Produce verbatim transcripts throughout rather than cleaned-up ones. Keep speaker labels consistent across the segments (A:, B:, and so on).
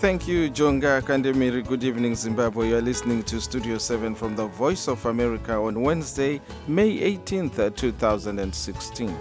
A: Thank you, Jonga Kandemiri. Good evening, Zimbabwe. You are listening to Studio seven from the Voice of America on Wednesday, May eighteenth, two thousand sixteen.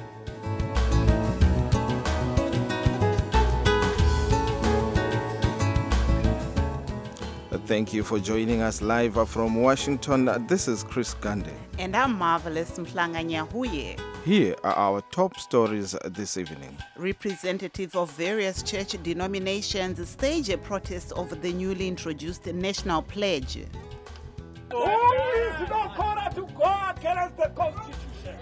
A: Thank you for joining us live from Washington. This is Chris Gande.
B: And I'm Marvelous Mhlanga Nyahuye.
A: Here are our top stories this evening.
B: Representatives of various church denominations stage a protest over the newly introduced National Pledge.
C: Who is not called to God against the Constitution?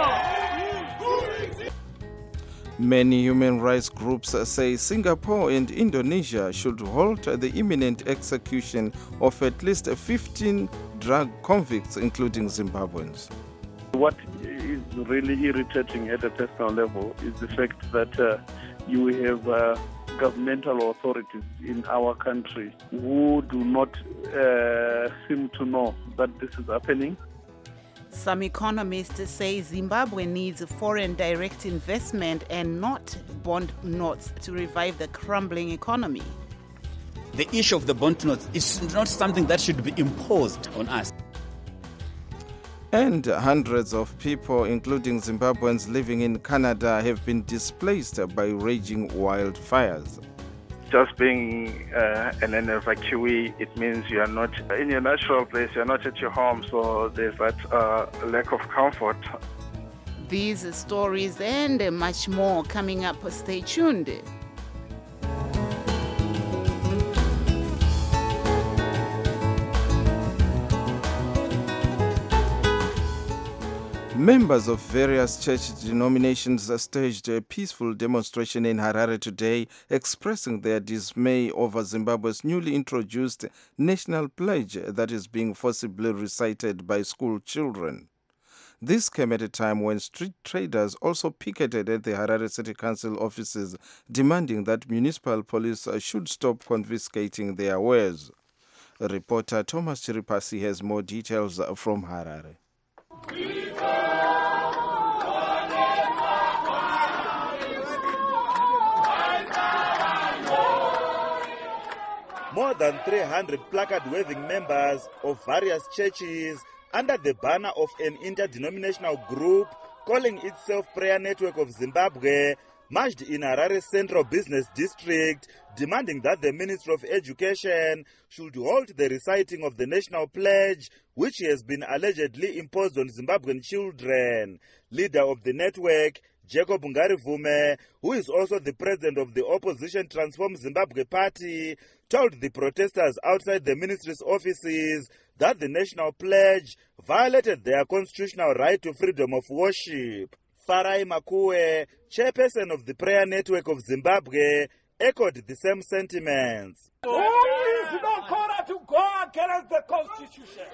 C: Oh.
A: Many human rights groups say Singapore and Indonesia should halt the imminent execution of at least fifteen drug convicts, including Zimbabweans.
D: What is really irritating at a personal level is the fact that uh, you have uh, governmental authorities in our country who do not uh, seem to know that this is happening.
B: Some economists say Zimbabwe needs foreign direct investment and not bond notes to revive the crumbling economy.
E: The issue of the bond notes is not something that should be imposed on us.
A: And hundreds of people, including Zimbabweans living in Canada, have been displaced by raging wildfires.
F: Just being uh, an evacuee, it means you are not in your natural place, you are not at your home, so there's that uh, lack of comfort.
B: These stories and much more coming up. Stay tuned.
A: Members of various church denominations staged a peaceful demonstration in Harare today, expressing their dismay over Zimbabwe's newly introduced national pledge that is being forcibly recited by school children. This came at a time when street traders also picketed at the Harare City Council offices, demanding that municipal police should stop confiscating their wares. Reporter Thomas Chiripasi has more details from Harare.
G: More than three hundred placard-waving members of various churches under the banner of an interdenominational group calling itself Prayer Network of Zimbabwe marched in Harare Central Business District, demanding that the Ministry of Education should halt the reciting of the National Pledge, which has been allegedly imposed on Zimbabwean children. Leader of the network, Jacob Ngarivume, who is also the president of the opposition Transform Zimbabwe Party, told the protesters outside the ministry's offices that the National Pledge violated their constitutional right to freedom of worship. Farai Makue, chairperson of the Prayer Network of Zimbabwe, echoed the same sentiments.
C: Who is not called to God against the Constitution?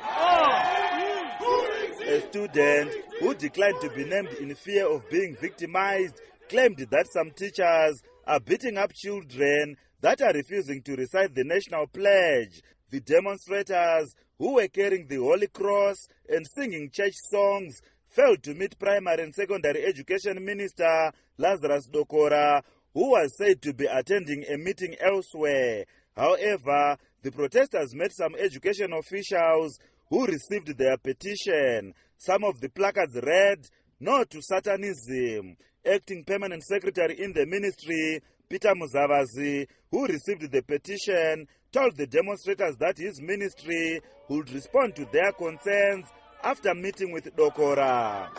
C: Oh.
G: A student who declined to be named in fear of being victimized claimed that some teachers are beating up children that are refusing to recite the National Pledge. The demonstrators, who were carrying the Holy Cross and singing church songs, failed to meet Primary and Secondary Education Minister Lazarus Dokora, who was said to be attending a meeting elsewhere. However, the protesters met some education officials who received their petition. Some of the placards read, "No to Satanism." Acting Permanent Secretary in the ministry, Peter Muzavazi, who received the petition, told the demonstrators that his ministry would respond to their concerns after meeting with Dokora.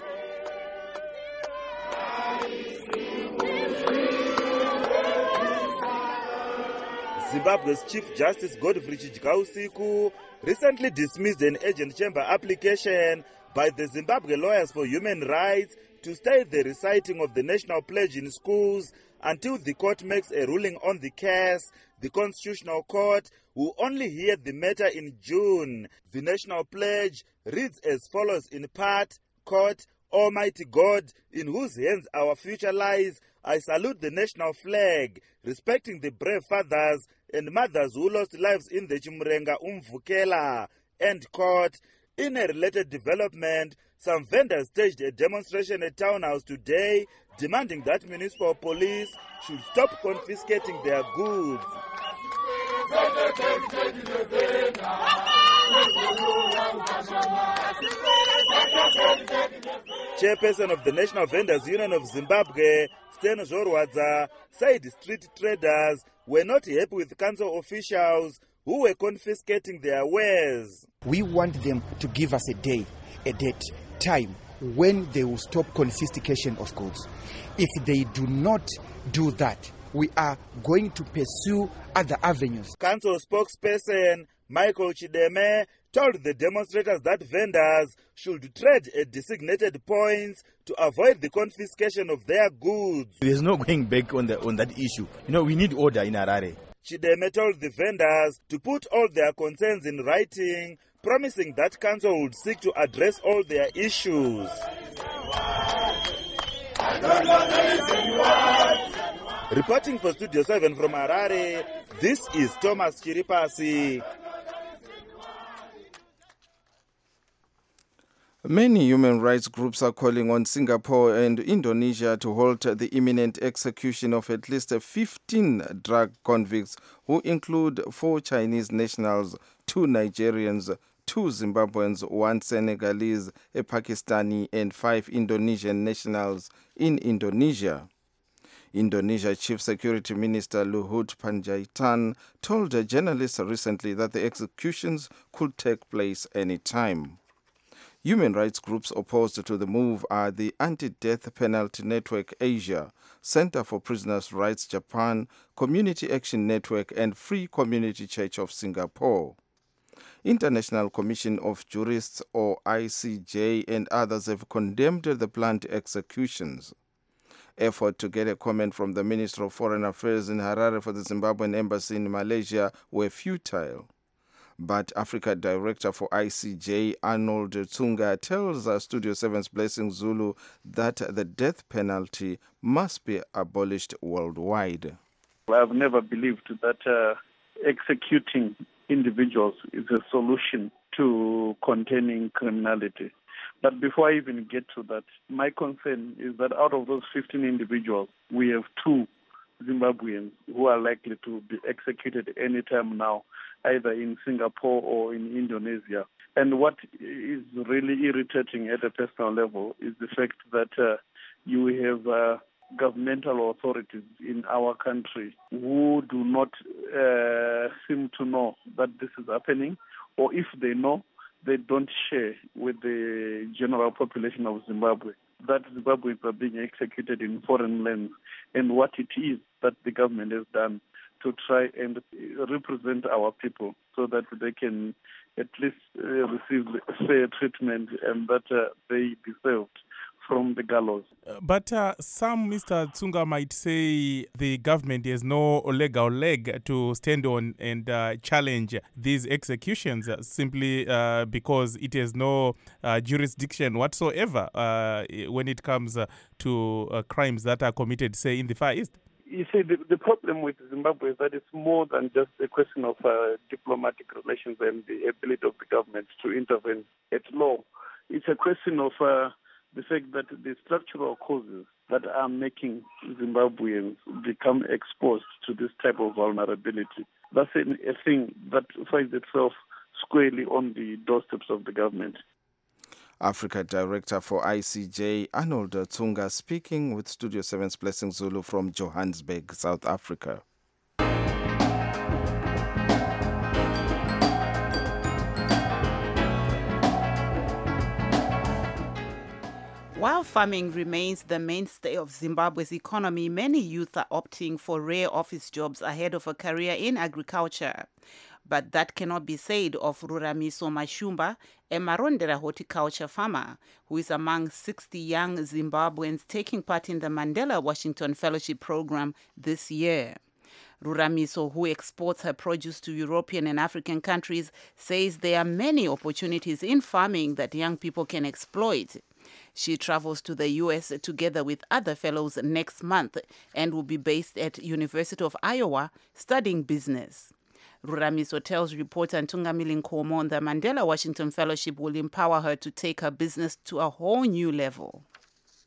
G: Zimbabwe's Chief Justice Godfrey Chijikausiku recently dismissed an urgent chamber application by the Zimbabwe Lawyers for Human Rights to stay the reciting of the National Pledge in schools until the court makes a ruling on the case. The Constitutional Court will only hear the matter in June. The National Pledge reads as follows in part, quote, "Almighty God, in whose hands our future lies, I salute the national flag, respecting the brave fathers and mothers who lost lives in the Chimurenga Umvukela," end quote. In a related development, some vendors staged a demonstration at Townhouse today, demanding that municipal police should stop confiscating their goods. Chairperson of the National Vendors Union of Zimbabwe, Sten Zvorwadza, said street traders were not happy with council officials who were confiscating their wares.
H: We want them to give us a day, a date, time when they will stop confiscation of goods. If they do not do that, we are going to pursue other avenues.
G: Council spokesperson Michael Chideme told the demonstrators that vendors should trade at designated points to avoid the confiscation of their goods.
I: There's no going back on the on that issue. You know, we need order in Harare.
G: Chideme told the vendors to put all their concerns in writing, promising that council would seek to address all their issues. Reporting for Studio seven from Harare, this is Thomas Chiripasi.
A: Many human rights groups are calling on Singapore and Indonesia to halt the imminent execution of at least fifteen drug convicts, who include four Chinese nationals, two Nigerians, two Zimbabweans, one Senegalese, a Pakistani, and five Indonesian nationals in Indonesia. Indonesia Chief Security Minister Luhut Panjaitan told journalists recently that the executions could take place any time. Human rights groups opposed to the move are the Anti-Death Penalty Network Asia, Center for Prisoners' Rights Japan, Community Action Network, and Free Community Church of Singapore. International Commission of Jurists, or I C J, and others have condemned the planned executions. Effort to get a comment from the Minister of Foreign Affairs in Harare for the Zimbabwean embassy in Malaysia were futile. But Africa Director for I C J, Arnold Tsunga, tells our Studio seven's Blessing Zulu that the death penalty must be abolished worldwide.
D: I've never believed that uh, executing individuals is a solution to containing criminality. But before I even get to that, my concern is that out of those fifteen individuals, we have two Zimbabweans who are likely to be executed any time now, either in Singapore or in Indonesia. And what is really irritating at a personal level is the fact that uh, you have uh, governmental authorities in our country who do not uh, seem to know that this is happening, or if they know, they don't share with the general population of Zimbabwe that Zimbabweans are being executed in foreign lands, and what it is that the government has done to try and represent our people so that they can at least uh, receive fair treatment and that uh, they deserved from the gallows.
J: Uh, but uh, some, Mister Tsunga, might say the government has no legal leg to stand on and uh, challenge these executions uh, simply uh, because it has no uh, jurisdiction whatsoever uh, when it comes uh, to uh, crimes that are committed, say, in the Far East.
D: You see, the, the problem with Zimbabwe is that it's more than just a question of uh, diplomatic relations and the ability of the government to intervene at law. It's a question of uh, the fact that the structural causes that are making Zimbabweans become exposed to this type of vulnerability. That's a, a thing that finds itself squarely on the doorsteps of the government.
A: Africa Director for I C J, Arnold Tsunga, speaking with Studio seven's Blessing Zulu from Johannesburg, South Africa.
B: While farming remains the mainstay of Zimbabwe's economy, many youth are opting for rare office jobs ahead of a career in agriculture. But that cannot be said of Ruramiso Mashumba, a Marondera horticulture farmer, who is among sixty young Zimbabweans taking part in the Mandela Washington Fellowship Program this year. Ruramiso, who exports her produce to European and African countries, says there are many opportunities in farming that young people can exploit. She travels to the U S together with other fellows next month and will be based at University of Iowa studying business. Ruramiso tells reporter Ntungamili Nkomo the Mandela Washington Fellowship will empower her to take her business to a whole new level.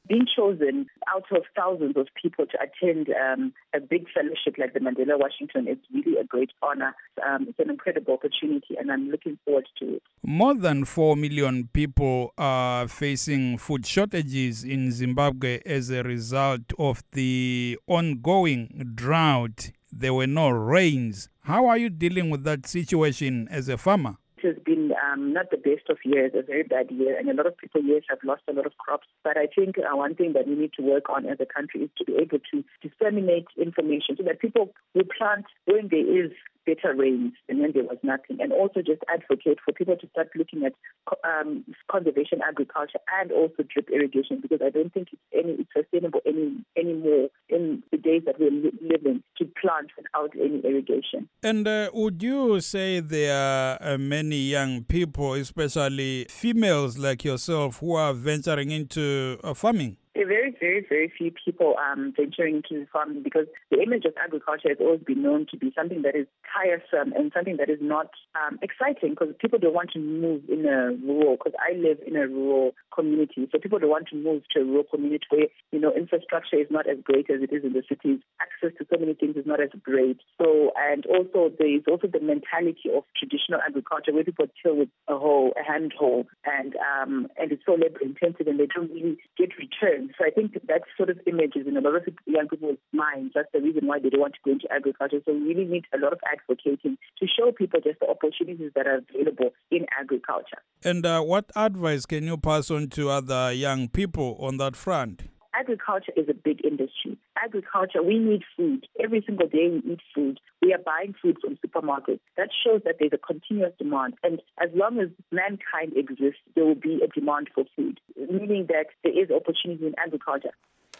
K: Being chosen out of thousands of people to attend um, a big fellowship like the Mandela Washington is really a great honor. Um, it's an incredible opportunity, and I'm looking forward to it.
L: More than four million people are facing food shortages in Zimbabwe as a result of the ongoing drought. There were no rains. How are you dealing with that situation as a farmer?
K: It has been um, not the best of years, a very bad year, and a lot of people, yes, have lost a lot of crops. But I think uh, one thing that we need to work on as a country is to be able to disseminate information so that people will plant when there is better rains and when there was nothing, and also just advocate for people to start looking at um, conservation agriculture and also drip irrigation, because I don't think it's any it's sustainable any anymore in the days that we're li- living to plant without any irrigation.
L: And uh, would you say there are uh, many young people, especially females like yourself, who are venturing into uh, farming?
K: There are very, very, very few people um, venturing into farming, because the image of agriculture has always been known to be something that is tiresome and something that is not um, exciting, because people don't want to move in a rural, because I live in a rural community, so people don't want to move to a rural community where, you know, infrastructure is not as great as it is in the cities. Access to so many things is not as great. So, and also there is also the mentality of traditional agriculture where people till with a hoe, a hand hoe, and um, and it's so labor intensive and they don't really get return. So I think that sort of image is in a lot of young people's minds. That's the reason why they don't want to go into agriculture. So we really need a lot of advocating to show people just the opportunities that are available in agriculture.
L: And uh, what advice can you pass on to other young people on that front?
K: Agriculture is a big industry. Agriculture, we need food. Every single day we eat food. We are buying food from supermarkets. That shows that there's a continuous demand. And as long as mankind exists, there will be a demand for food, meaning that there is opportunity in agriculture.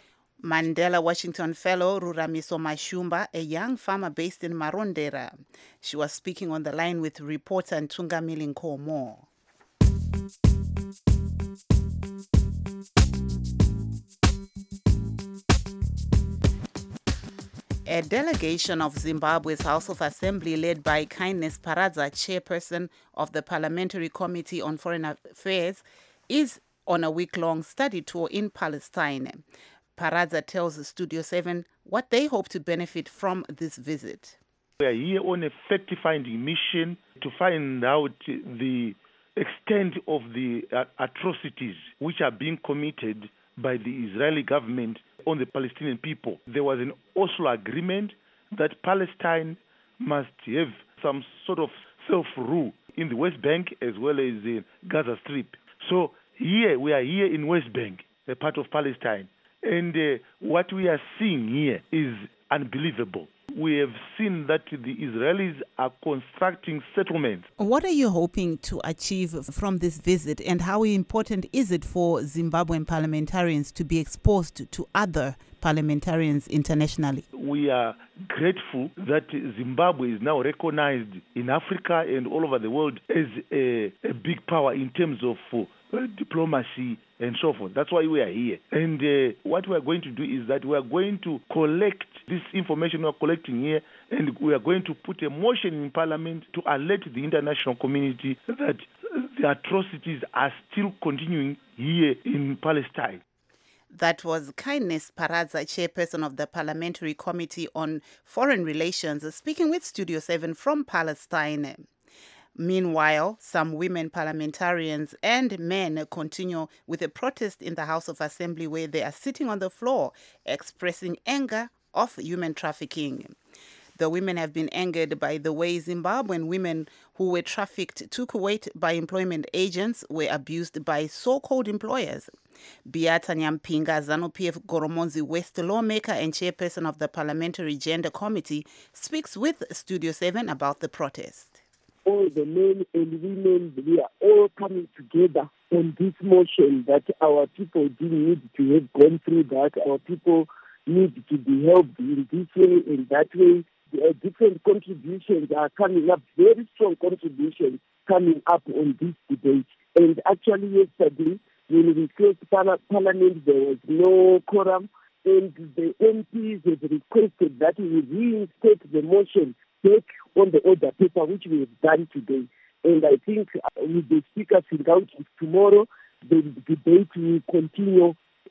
B: Mandela Washington Fellow Ruramiso Mashumba, a young farmer based in Marondera. She was speaking on the line with reporter Ntunga Milinkomo. A delegation of Zimbabwe's House of Assembly, led by Kindness Paradza, chairperson of the Parliamentary Committee on Foreign Affairs, is on a week-long study tour in Palestine. Paradza tells Studio seven what they hope to benefit from this visit.
M: We are here on a fact-finding mission to find out the extent of the atrocities which are being committed by the Israeli government on the Palestinian people. There was an Oslo agreement that Palestine must have some sort of self-rule in the West Bank as well as the Gaza Strip. So here, we are here in West Bank, a part of Palestine. And uh, what we are seeing here is unbelievable. We have seen that the Israelis are constructing settlements.
B: What are you hoping to achieve from this visit, and how important is it for Zimbabwean parliamentarians to be exposed to other parliamentarians internationally?
M: We are grateful that Zimbabwe is now recognized in Africa and all over the world as a, a big power in terms of uh, diplomacy and so forth. That's why we are here. And uh, what we are going to do is that we are going to collect this information we are collecting here, and we are going to put a motion in Parliament to alert the international community that the atrocities are still continuing here in Palestine.
B: That was Kindness Paradza, chairperson of the Parliamentary Committee on Foreign Relations, speaking with Studio seven from Palestine. Meanwhile, some women parliamentarians and men continue with a protest in the House of Assembly, where they are sitting on the floor expressing anger of human trafficking. The women have been angered by the way Zimbabwean women who were trafficked to Kuwait by employment agents were abused by so-called employers. Beata Nyampinga, ZANU-P F Goromonzi West lawmaker and chairperson of the Parliamentary Gender Committee, speaks with Studio seven about the protest.
N: All the men and women, we are all coming together on this motion that our people didn't need to have gone through that. Our people need to be helped in this way and that way. Uh, different contributions are coming up, very strong contributions coming up on this debate. And actually yesterday, when we closed par- Parliament, there was no quorum, and the M Ps have requested that we reinstate the motion back on the order paper, which we have done today. And I think uh, with the Speaker sitting out tomorrow, the debate will continue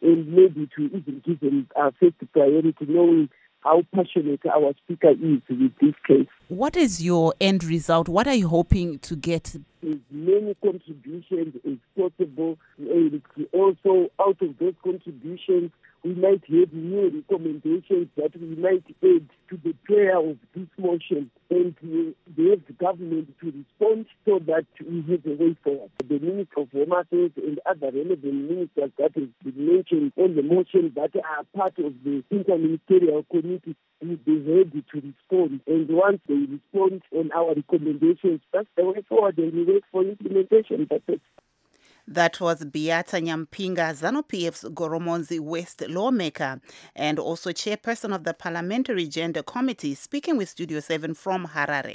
N: and maybe to even give them uh, first priority, knowing how passionate our speaker is with this case.
B: What is your end result? What are you hoping to get?
N: As many contributions as possible, and also out of those contributions, we might have new recommendations that we might add to the prayer of this motion, and we have the government to respond so that we have a way forward. The Minister of Home Affairs and other relevant ministers that have been mentioned on the motion that are part of the interministerial committee will be ready to respond. And once they respond on our recommendations, that's the way forward, and we wait for implementation. That's it.
B: That was Beata Nyampinga, ZANU-P F's Goromonzi West lawmaker and also chairperson of the Parliamentary Gender Committee, speaking with Studio seven from Harare.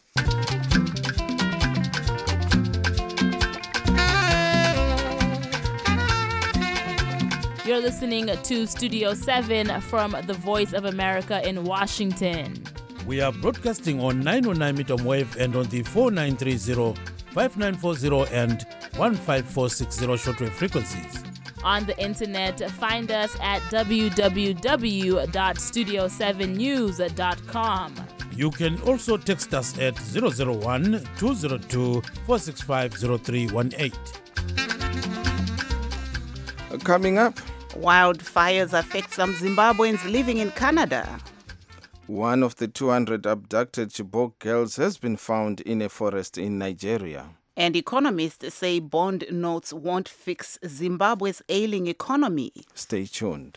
O: You're listening to Studio seven from the Voice of America in Washington.
P: We are broadcasting on nine oh nine meter wave and on the four nine three zero, five nine four zero and one five four six zero shortwave frequencies.
O: On the internet, find us at w w w dot studio seven news dot com.
P: You can also text us at zero zero one, two zero two, four six five zero three one eight.
A: Coming up,
B: wildfires affect some Zimbabweans living in Canada.
A: One of the two hundred abducted Chibok girls has been found in a forest in Nigeria.
B: And economists say bond notes won't fix Zimbabwe's ailing economy.
A: Stay tuned.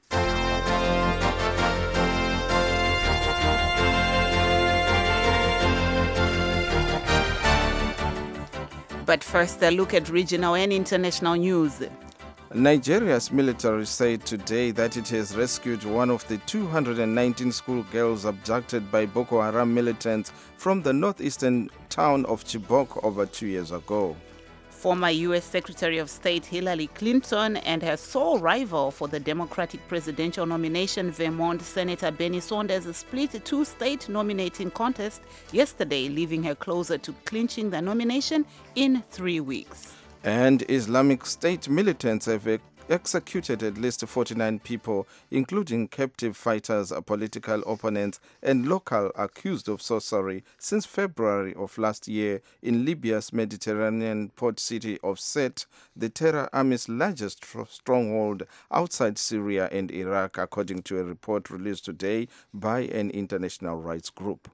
B: But first, a look at regional and international news.
A: Nigeria's military said today that it has rescued one of the two hundred nineteen schoolgirls abducted by Boko Haram militants from the northeastern town of Chibok over two years ago.
B: Former U S Secretary of State Hillary Clinton and her sole rival for the Democratic presidential nomination, Vermont Senator Bernie Sanders, split a two-state nominating contest yesterday, leaving her closer to clinching the nomination in three weeks.
A: And Islamic State militants have executed at least forty-nine people, including captive fighters, political opponents, and local accused of sorcery since February of last year in Libya's Mediterranean port city of Sirte, the terror army's largest stronghold outside Syria and Iraq, according to a report released today by an international rights group.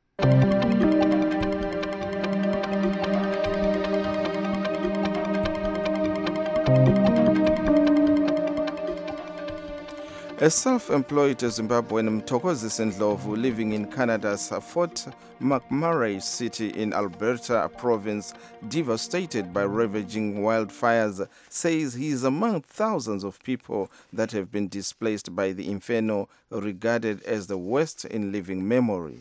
A: A self-employed Zimbabwean, Mtokozi Sendlovu, living in Canada's Fort McMurray city in Alberta province, devastated by ravaging wildfires, says he is among thousands of people that have been displaced by the inferno regarded as the worst in living memory.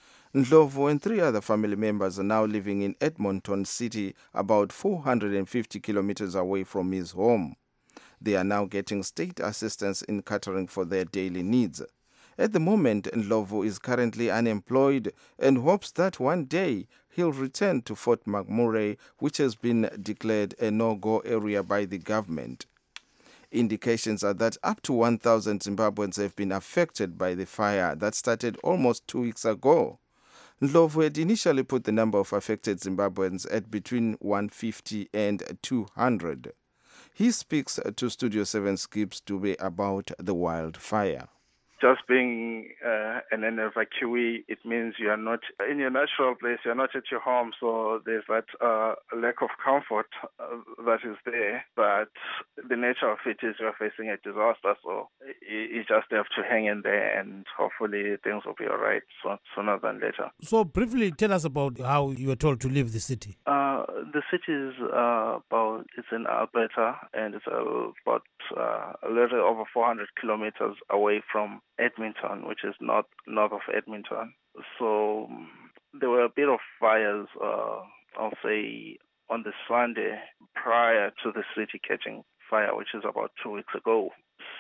A: Ndlovu and three other family members are now living in Edmonton City, about four hundred fifty kilometers away from his home. They are now getting state assistance in catering for their daily needs. At the moment, Ndlovu is currently unemployed and hopes that one day he'll return to Fort McMurray, which has been declared a no-go area by the government. Indications are that up to one thousand Zimbabweans have been affected by the fire that started almost two weeks ago. Ndlovu had initially put the number of affected Zimbabweans at between one hundred fifty and two hundred. He speaks to Studio seven's Gibbs Dube about the wildfire.
F: Just being uh, an evacuee, it means you are not in your natural place, you are not at your home, so there's that uh, lack of comfort uh, that is there. But the nature of it is you're facing a disaster, so you, you just have to hang in there and hopefully things will be all right so, sooner than later.
P: So briefly tell us about how you were told to leave the city.
F: Uh, the city is uh, about, it's in Alberta, and it's uh, about uh, a little over four hundred kilometers away from Edmonton, which is north north of Edmonton. So um, there were a bit of fires, uh, I'll say, on the Sunday prior to the city catching fire, which is about two weeks ago.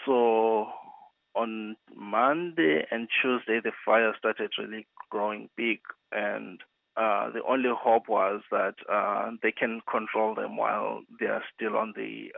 F: So on Monday and Tuesday, the fire started really growing big, and uh, the only hope was that uh, they can control them while they are still on the uh,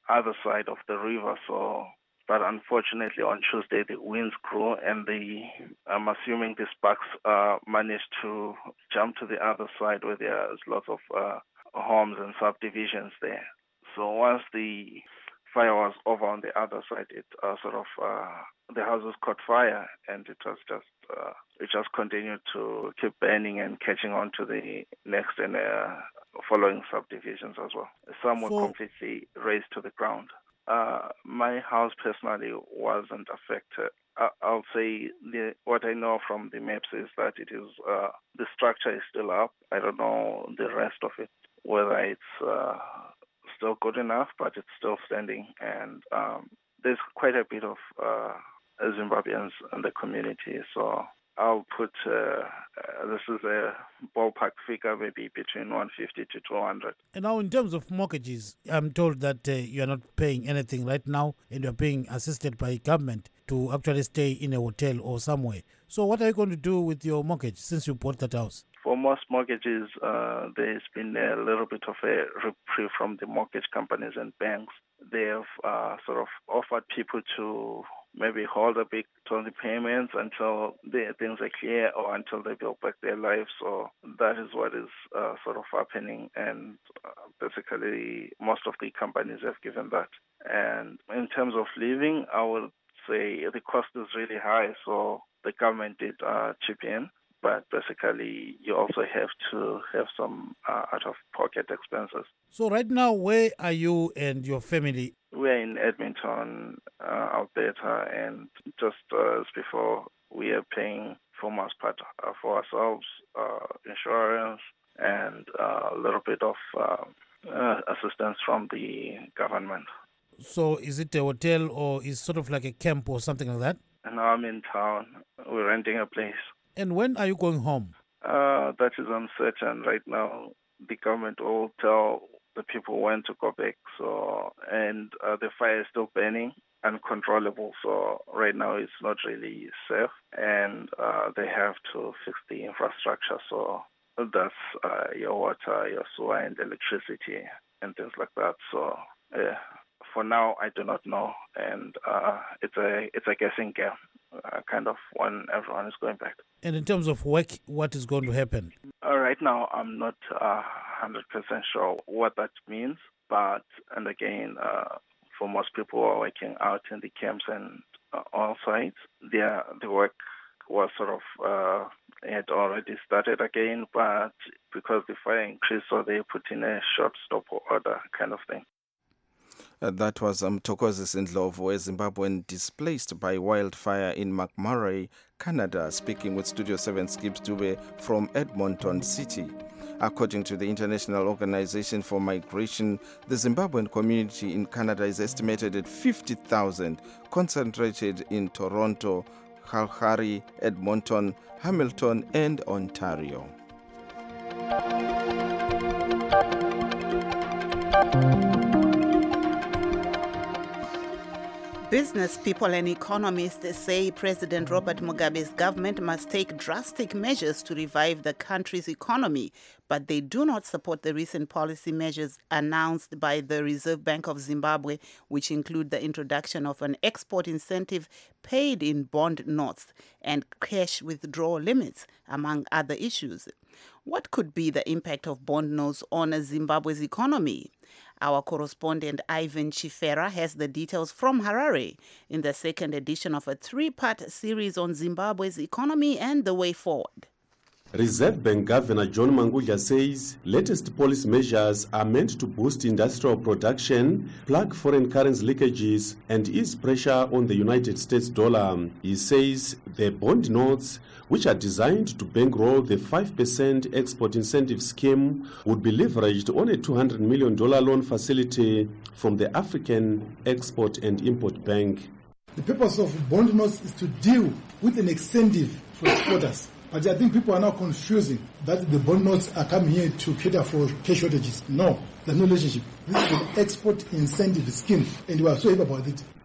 F: other side of the river. So, but unfortunately on Tuesday the winds grew, and the I'm assuming the sparks uh, managed to jump to the other side where there's lots of uh, homes and subdivisions there. So once the fire was over on the other side, it uh, sort of uh, the houses caught fire, and it was just uh, it just continued to keep burning and catching on to the next and uh, following subdivisions as well. Some were
P: So-
F: completely razed to the ground. Uh, my house personally wasn't affected. I- I'll say the, what I know from the maps is that it is uh, the structure is still up. I don't know the rest of it, whether it's uh, still good enough, but it's still standing. And um, there's quite a bit of uh, Zimbabweans in the community, so I'll put, uh, uh, this is a ballpark figure, maybe between one fifty to two hundred.
P: And now, in terms of mortgages, I'm told that uh, you are not paying anything right now, and you're being assisted by government to actually stay in a hotel or somewhere. So what are you going to do with your mortgage since you bought that house?
F: For most mortgages, uh, there's been a little bit of a reprieve from the mortgage companies and banks. They have uh, sort of offered people to maybe hold a bit on the payments until the things are clear or until they build back their lives. So that is what is uh, sort of happening. And uh, basically, most of the companies have given that. And in terms of living, I would say the cost is really high. So the government did uh, chip in. But basically, you also have to have some uh, out-of-pocket expenses.
P: So right now, where are you and your family?
F: We're in Edmonton, uh, Alberta, and just uh, as before, we are paying for most part uh, for ourselves, uh, insurance, and uh, a little bit of uh, uh, assistance from the government.
P: So is it a hotel or is sort of like a camp or something like that?
F: And now I'm in town. We're renting a place.
P: And when are you going home?
F: Uh, that is uncertain right now. The government will tell the people when to go back. So, and uh, the fire is still burning, uncontrollable. So right now it's not really safe, and uh, they have to fix the infrastructure. So that's uh, your water, your sewer, and electricity, and things like that. So uh, for now, I do not know, and uh, it's a it's a guessing game. Uh, kind of when everyone is going back.
P: And in terms of work, what is going to happen?
F: Uh, right now, I'm not uh, one hundred percent sure what that means. But, and again, uh, for most people who are working out in the camps and uh, all sites, their, the work was sort of, uh, had already started again, but because the fire increased, so they put in a short stop order kind of thing.
A: Uh, that was Mtokozi Sindlovu, a Zimbabwean displaced by wildfire in McMurray, Canada, speaking with Studio seven Skips Dube from Edmonton City. According to the International Organization for Migration, the Zimbabwean community in Canada is estimated at fifty thousand, concentrated in Toronto, Calgary, Edmonton, Hamilton, and Ontario.
B: Business people and economists say President Robert Mugabe's government must take drastic measures to revive the country's economy, but they do not support the recent policy measures announced by the Reserve Bank of Zimbabwe, which include the introduction of an export incentive paid in bond notes and cash withdrawal limits, among other issues. What could be the impact of bond notes on Zimbabwe's economy? Our correspondent Ivan Chifera has the details from Harare in the second edition of a three-part series on Zimbabwe's economy and the way forward.
Q: Reserve Bank Governor John Mangudya says latest policy measures are meant to boost industrial production, plug foreign currency leakages, and ease pressure on the United States dollar. He says the bond notes, which are designed to bankroll the five percent export incentive scheme, would be leveraged on a two hundred million dollars loan facility from the African Export and Import Bank.
R: The purpose of bond notes is to deal with an incentive for exporters. But I think people are now confusing that the bond notes are coming here to cater for cash shortages. No, there's no relationship. This is an export incentive scheme, and we are so happy about it.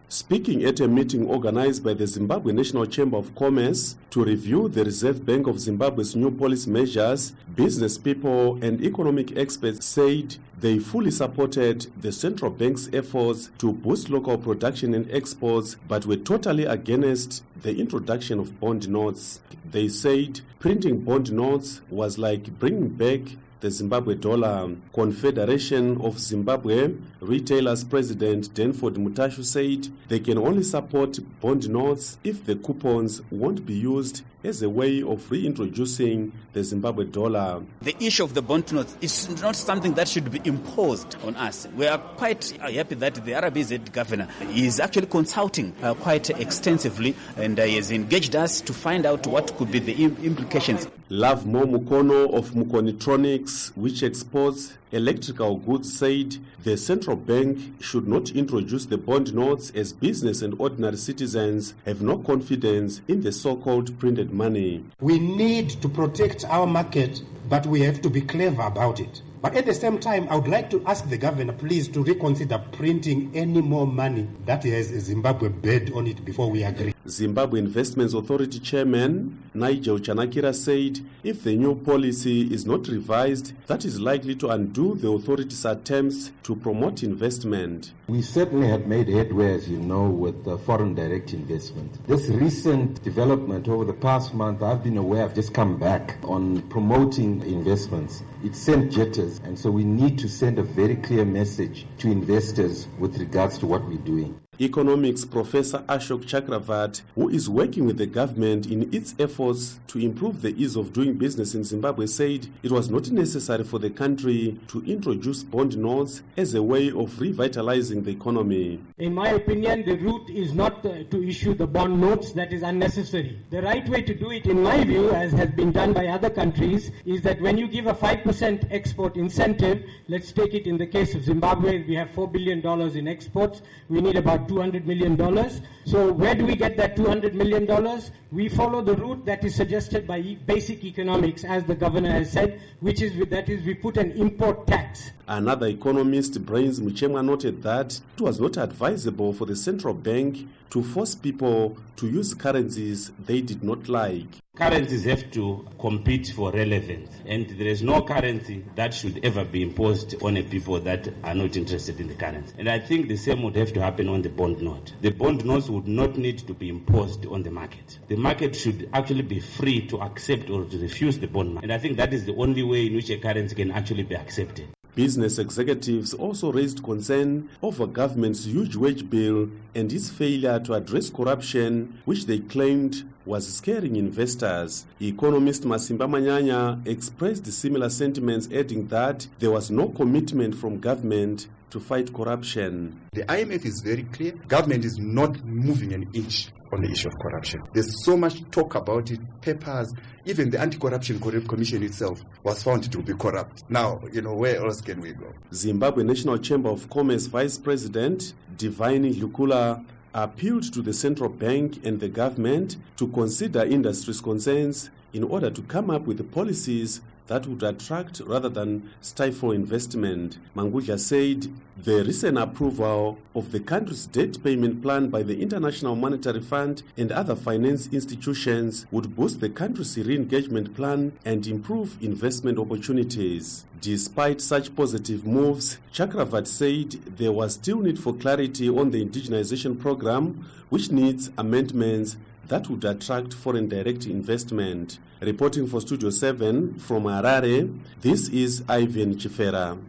Q: Speaking at a meeting organized by the Zimbabwe National Chamber of Commerce to review the Reserve Bank of Zimbabwe's new policy measures, business people and economic experts said they fully supported the central bank's efforts to boost local production and exports, but were totally against the introduction of bond notes. They said printing bond notes was like bringing back the Zimbabwe dollar. Confederation of Zimbabwe Retailers President Denford Mutashu said they can only support bond notes if the coupons won't be used as a way of reintroducing the Zimbabwe dollar.
E: The issue of the bond notes is not something that should be imposed on us. We are quite happy that the R B Z governor is actually consulting uh, quite extensively and uh, has engaged us to find out what could be the im- implications.
Q: Love Mo Mukono of Mukonitronics, which exports electrical goods, said the central bank should not introduce the bond notes as business and ordinary citizens have no confidence in the so-called printed money.
S: We need to protect our market, but we have to be clever about it. But at the same time, I would like to ask the governor, please, to reconsider printing any more money that has a Zimbabwe bed on it before we agree.
Q: Zimbabwe Investments Authority Chairman Nigel Chanakira said if the new policy is not revised, that is likely to undo the authority's attempts to promote investment.
T: We certainly have made headway, as you know, with uh, foreign direct investment. This recent development over the past month, I've been aware, I've just come back on promoting investments. It sent jitters, and so we need to send a very clear message to investors with regards to what we're doing.
Q: Economics Professor Ashok Chakravat, who is working with the government in its efforts to improve the ease of doing business in Zimbabwe, said it was not necessary for the country to introduce bond notes as a way of revitalizing the economy.
U: In my opinion, the route is not uh, to issue the bond notes. That is unnecessary. The right way to do it, in my view, as has been done by other countries, is that when you give a five percent export incentive, let's take it in the case of Zimbabwe, we have four billion dollars in exports. We need about two hundred million dollars. So where do we get that two hundred million dollars? We follow the route that is suggested by basic economics, as the governor has said, which is that is we put an import tax.
Q: Another economist, Brains Muchemwa, noted that it was not advisable for the central bank to force people to use currencies they did not like.
V: Currencies have to compete for relevance, and there is no currency that should ever be imposed on a people that are not interested in the currency. And I think the same would have to happen on the bond note. The bond notes would not need to be imposed on the market. The market should actually be free to accept or to refuse the bond market. And I think that is the only way in which a currency can actually be accepted.
Q: Business executives also raised concern over government's huge wage bill and its failure to address corruption, which they claimed was scaring investors. Economist Masimba Manyanya expressed similar sentiments, adding that there was no commitment from government to fight corruption.
W: The I M F is very clear. Government is not moving an inch on the issue of corruption. There's so much talk about it, papers, even the Anti-Corruption Commission itself was found to be corrupt. Now, you know, where else can we go?
Q: Zimbabwe National Chamber of Commerce Vice President Divine Lukula appealed to the central bank and the government to consider industry's concerns in order to come up with policies that would attract rather than stifle investment. Mangudla said the recent approval of the country's debt payment plan by the International Monetary Fund and other finance institutions would boost the country's re-engagement plan and improve investment opportunities. Despite such positive moves, Chakravat said there was still need for clarity on the indigenization program, which needs amendments that would attract foreign direct investment. Reporting for Studio seven from Harare, this is Ivan Chifera.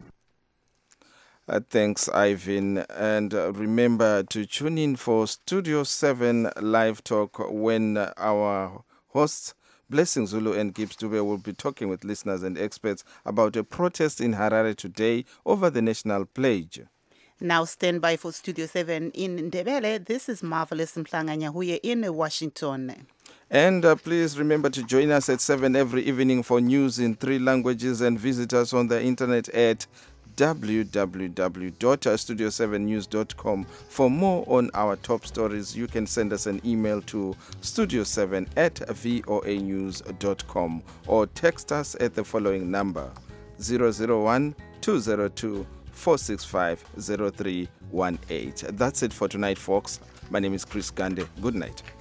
A: Uh, thanks, Ivan. And uh, remember to tune in for Studio seven Live Talk when our hosts, Blessing Zulu and Gibbs Dube, will be talking with listeners and experts about a protest in Harare today over the national pledge.
B: Now stand by for Studio seven in Ndebele. This is Marvelous Mhlanga-Nyahuye in Washington.
A: And uh, please remember to join us at seven every evening for news in three languages, and visit us on the internet at w w w dot studio seven news dot com. For more on our top stories, you can send us an email to studio seven at voa news dot com or text us at the following number zero zero one two zero two four six five, zero three one eight. That's it for tonight, folks. My name is Chris Gande. Good night.